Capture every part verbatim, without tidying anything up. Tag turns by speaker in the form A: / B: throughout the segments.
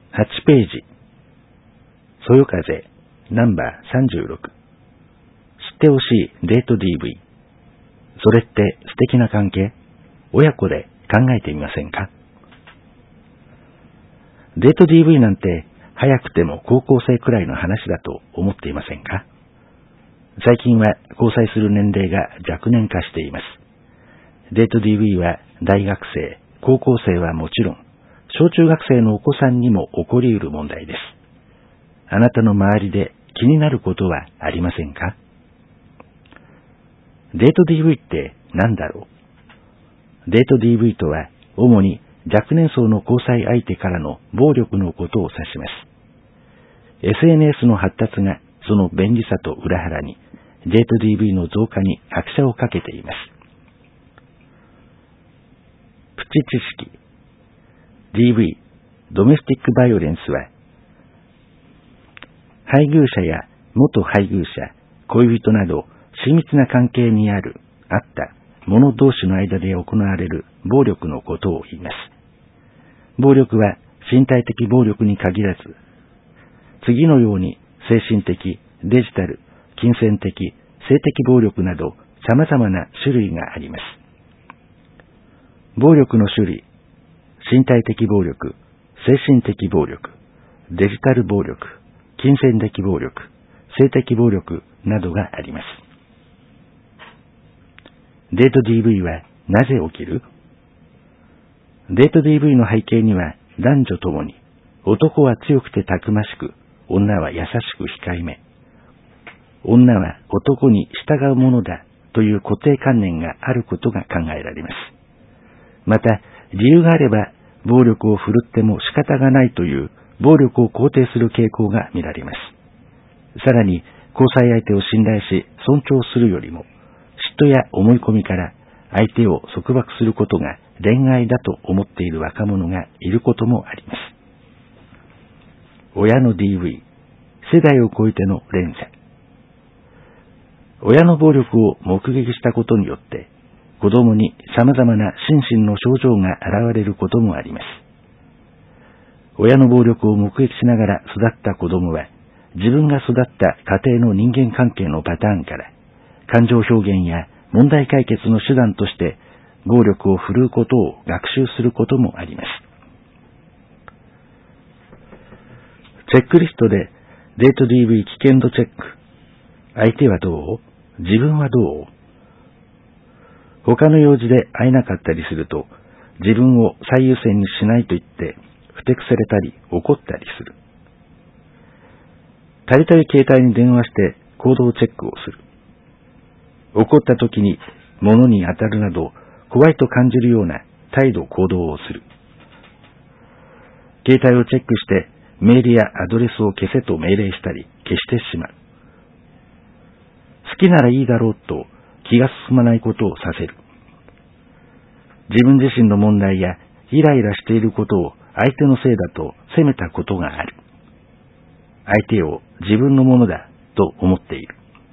A: はちページ。そよ風、ナンバーさんじゅうろく。知ってほしいデート ディーブイ。それって素敵な関係？親子で考えてみませんか？デート ディーブイなんて早くても高校生くらいの話だと思っていませんか？最近は交際する年齢が若年化しています。デート ディーブイ は大学生、高校生はもちろん、小中学生のお子さんにも起こり得る問題です。あなたの周りで気になることはありませんか？デート ディーブイ って何だろう？デート ディーブイ とは主に若年層の交際相手からの暴力のことを指します。エスエヌエス の発達がその便利さと裏腹にデート ディーブイ の増加に拍車をかけています。プチ知識。ディーブイ、ドメスティックバイオレンスは、配偶者や元配偶者、恋人など親密な関係にある、あった者同士の間で行われる暴力のことを言います。暴力は身体的暴力に限らず、次のように精神的、デジタル、金銭的、性的暴力など様々な種類があります。暴力の種類、身体的暴力、精神的暴力、デジタル暴力、金銭的暴力、性的暴力などがあります。デート ディーブイ はなぜ起きる？デート ディーブイ の背景には男女ともに、男は強くてたくましく、女は優しく控えめ、女は男に従うものだという固定観念があることが考えられます。また、理由があれば暴力を振るっても仕方がないという暴力を肯定する傾向が見られます。さらに、交際相手を信頼し尊重するよりも、嫉妬や思い込みから相手を束縛することが恋愛だと思っている若者がいることもあります。親の ディーブイ、世代を超えての連鎖。親の暴力を目撃したことによって、子供に様々な心身の症状が現れることもあります。親の暴力を目撃しながら育った子供は、自分が育った家庭の人間関係のパターンから、感情表現や問題解決の手段として暴力を振るうことを学習することもあります。チェックリストでデート ディーブイ 危険度チェック。相手はどう？自分はどう？他の用事で会えなかったりすると、自分を最優先にしないと言ってふてくされたり怒ったりする。たびたび携帯に電話して行動チェックをする。怒った時に物に当たるなど怖いと感じるような態度行動をする。携帯をチェックしてメールやアドレスを消せと命令したり消してしまう。好きならいいだろうと気が進まないことをさせる。自分自身の問題やイライラしていることを相手のせいだと責めたことがある。相手を自分のものだと思っている。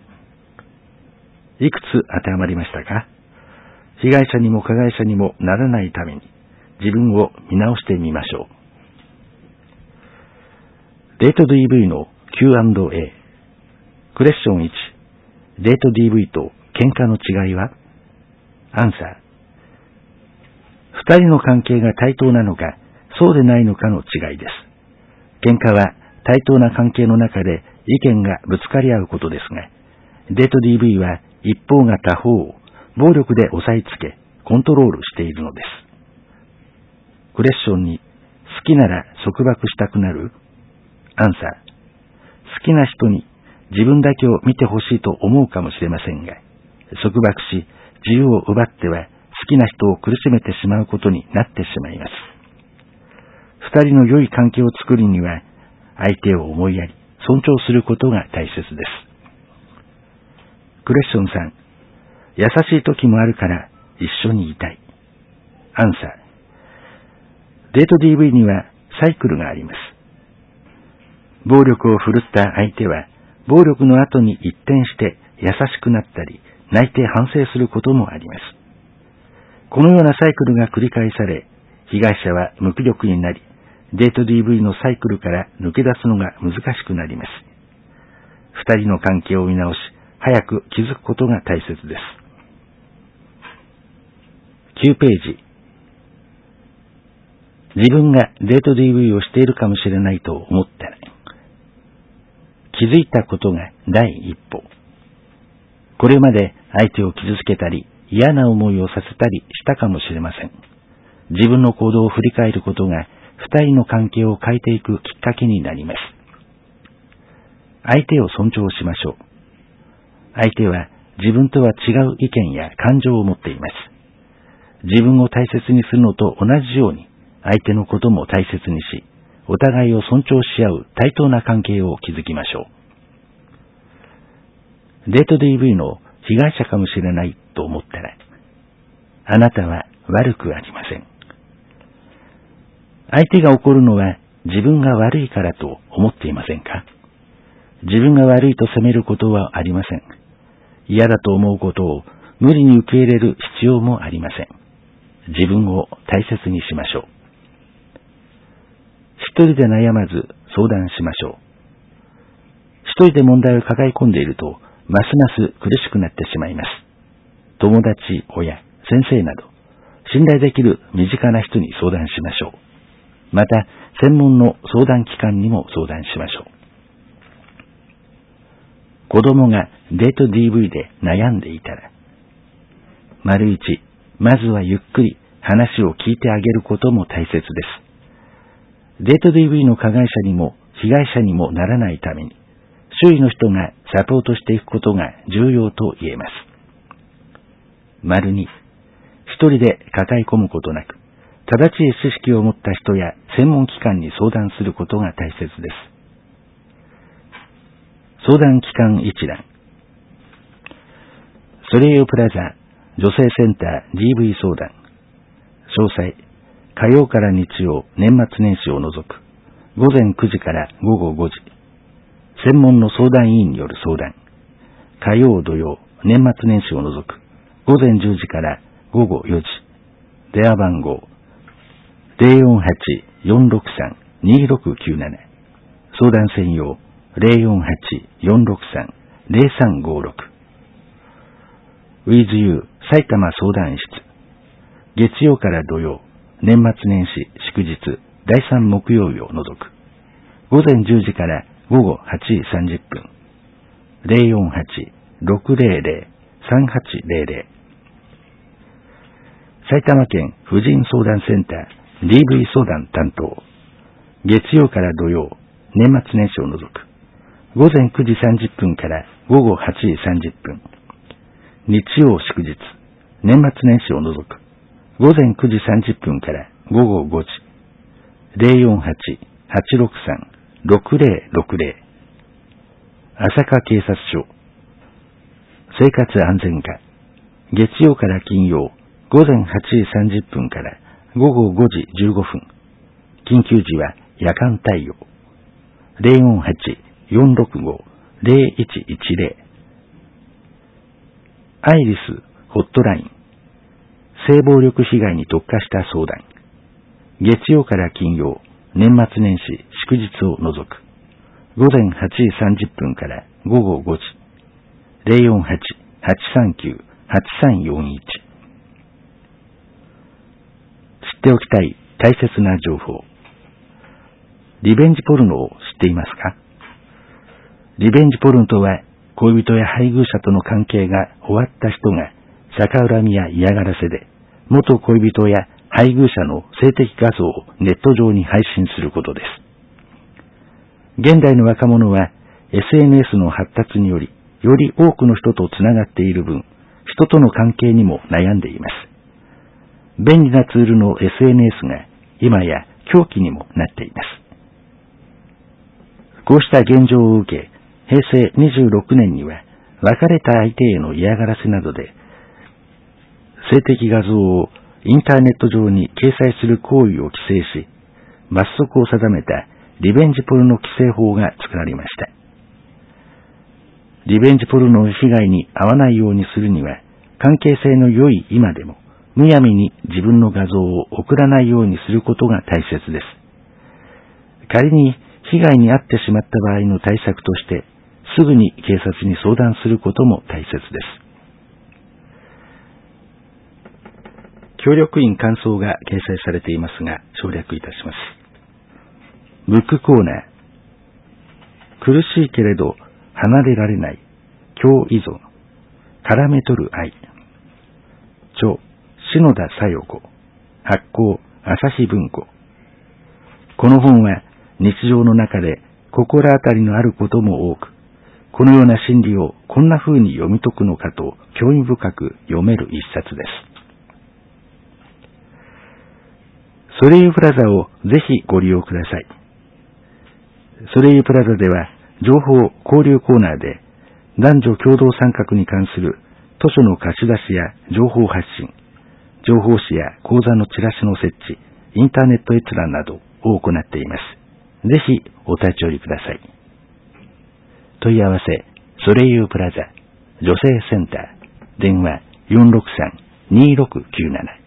A: いくつ当てはまりましたか？被害者にも加害者にもならないために自分を見直してみましょう。デート ディーブイ の キューアンドエー。クエスチョンいち。デート ディーブイ と喧嘩の違いは？アンサー。二人の関係が対等なのか、そうでないのかの違いです。喧嘩は対等な関係の中で意見がぶつかり合うことですが、デート ディーブイ は一方が他方を暴力で押さえつけ、コントロールしているのです。クエスチョンに、好きなら束縛したくなる？アンサー。好きな人に自分だけを見てほしいと思うかもしれませんが、束縛し自由を奪っては好きな人を苦しめてしまうことになってしまいます。二人の良い関係を作るには、相手を思いやり、尊重することが大切です。クエスチョンさん。優しい時もあるから一緒にいたい。アンサー。デート ディーブイ にはサイクルがあります。暴力を振るった相手は、暴力の後に一転して優しくなったり、泣いて反省することもあります。このようなサイクルが繰り返され、被害者は無気力になり、 デート ディーブイ のサイクルから抜け出すのが難しくなります。二人の関係を見直し、早く気づくことが大切です。きゅうページ。自分がデート ディーブイ をしているかもしれないと思ったら、気づいたことが第一歩。これまで相手を傷つけたり、嫌な思いをさせたりしたかもしれません。自分の行動を振り返ることが、二人の関係を変えていくきっかけになります。相手を尊重しましょう。相手は自分とは違う意見や感情を持っています。自分を大切にするのと同じように、相手のことも大切にし、お互いを尊重し合う対等な関係を築きましょう。デート ディーブイ の被害者かもしれないと思ったら、あなたは悪くありません。相手が怒るのは自分が悪いからと思っていませんか？自分が悪いと責めることはありません。嫌だと思うことを無理に受け入れる必要もありません。自分を大切にしましょう。一人で悩まず相談しましょう。一人で問題を抱え込んでいると、ますます苦しくなってしまいます。友達、親、先生など、信頼できる身近な人に相談しましょう。また、専門の相談機関にも相談しましょう。子供がデート ディーブイ で悩んでいたら、丸一、まずはゆっくり話を聞いてあげることも大切です。デート ディーブイ の加害者にも被害者にもならないために、周囲の人がサポートしていくことが重要と言えます。丸二、一人で抱え込むことなく、正しい知識を持った人や専門機関に相談することが大切です。相談機関一覧。ソレイユプラザ女性センター ディーブイ 相談。詳細、火曜から日曜、年末年始を除く、午前くじから午後ごじ。専門の相談委員による相談。火曜土曜、年末年始を除く、午前じゅうじから午後よじ。電話番号、ゼロよんはち よんろくさん にろくきゅうなな。相談専用、ゼロよんはち よんろくさん ゼロさんごろく。With You 埼玉相談室。月曜から土曜、年末年始、祝日、だいさん木曜日を除く。午前じゅうじから午後はちじさんじゅっぷん。ゼロよんはち ろくゼロゼロ さんはちゼロゼロ。埼玉県婦人相談センター ディーブイ 相談担当。月曜から土曜、年末年始を除く。午前くじさんじゅっぷんから午後はちじさんじゅっぷん。日曜祝日、年末年始を除く。午前くじさんじゅっぷんから午後ごじ。ゼロよんはち はちろくさん ろくゼロろくゼロ。朝霞警察署。生活安全課。月曜から金曜、午前はちじさんじゅっぷんから午後ごじじゅうごふん。緊急時は夜間対応。ゼロよんはち よんろくご ゼロいちいちゼロ。アイリスホットライン。性暴力被害に特化した相談。月曜から金曜、年末年始、祝日を除く。午前はちじさんじゅっぷんから午後ごじ。ゼロよんはち はちさんきゅう はちさんよんいち。知っておきたい大切な情報。リベンジポルノを知っていますか？リベンジポルノとは、恋人や配偶者との関係が終わった人が逆恨みや嫌がらせで元恋人や配偶者の性的画像をネット上に配信することです。現代の若者は エスエヌエス の発達によりより多くの人とつながっている分、人との関係にも悩んでいます。便利なツールの エスエヌエス が今や凶器にもなっています。こうした現状を受け、へいせいにじゅうろくねんには別れた相手への嫌がらせなどで性的画像をインターネット上に掲載する行為を規制し、罰則を定めたリベンジポルノ規制法が作られました。リベンジポルノの被害に遭わないようにするには、関係性の良い今でもむやみに自分の画像を送らないようにすることが大切です。 仮に被害に遭ってしまった場合の対策として、すぐに警察に相談することも大切です。協力員感想が掲載されていますが、省略いたします。ブックコーナー。苦しいけれど離れられない共依存、絡め取る愛。著、篠田小夜子。発行、朝日文庫。この本は日常の中で心当たりのあることも多く、このような心理をこんな風に読み解くのかと興味深く読める一冊です。ソレイユプラザをぜひご利用ください。ソレイユプラザでは情報交流コーナーで男女共同参画に関する図書の貸し出しや情報発信、情報誌や講座のチラシの設置、インターネット閲覧などを行っています。ぜひお立ち寄りください。問い合わせ、ソレイユプラザ、女性センター、電話 よんろくさん にろくきゅうなな。